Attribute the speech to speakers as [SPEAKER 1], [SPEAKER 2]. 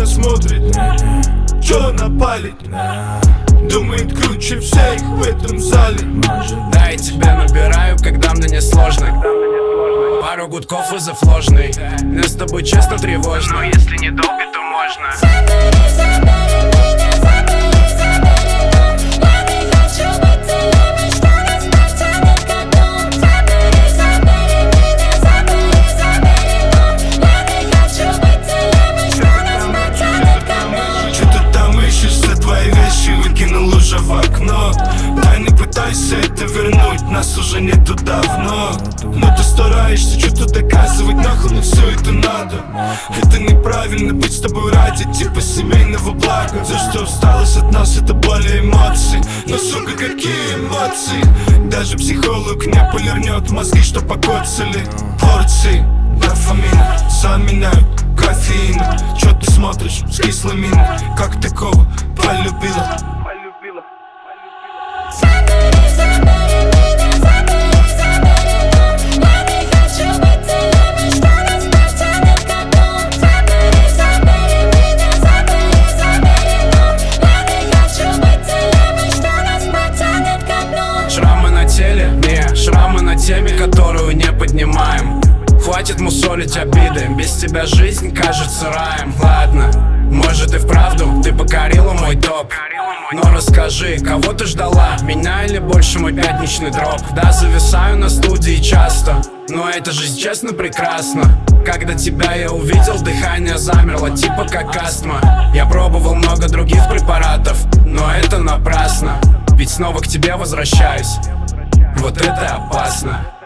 [SPEAKER 1] она смотрит, чё она палит? Думает круче всех в этом зале.
[SPEAKER 2] Да, я тебя набираю, когда мне не сложно. Пару гудков вызов ложный. Мне с тобой честно тревожно, но если недолго, то можно.
[SPEAKER 1] Выкинул уже в окно. Да не пытайся это вернуть, нас уже нету давно. Но ты стараешься что-то доказывать, нахуй на все это надо. Это неправильно быть с тобой ради типа семейного блага. За что осталось от нас, это боли эмоций. Но сука, какие эмоции. Даже психолог не полирнет мозги, что покоцали. Порции дофамина заменяют кофеин. Чё ты смотришь с кислой миной? Как такого полюбила?
[SPEAKER 2] Шрамы на теле, не, шрамы на теме, которую не поднимаем. Хватит мусолить обиды, без тебя жизнь кажется раем. Ладно, может и вправду ты покорила мой топ. Но расскажи, кого ты ждала, меня или больше мой пятничный дроп? Да, зависаю на студии часто, но это же честно прекрасно. Когда тебя я увидел, дыхание замерло, типа как астма. Я пробовал много других препаратов, но это напрасно. Ведь снова к тебе возвращаюсь, вот это опасно.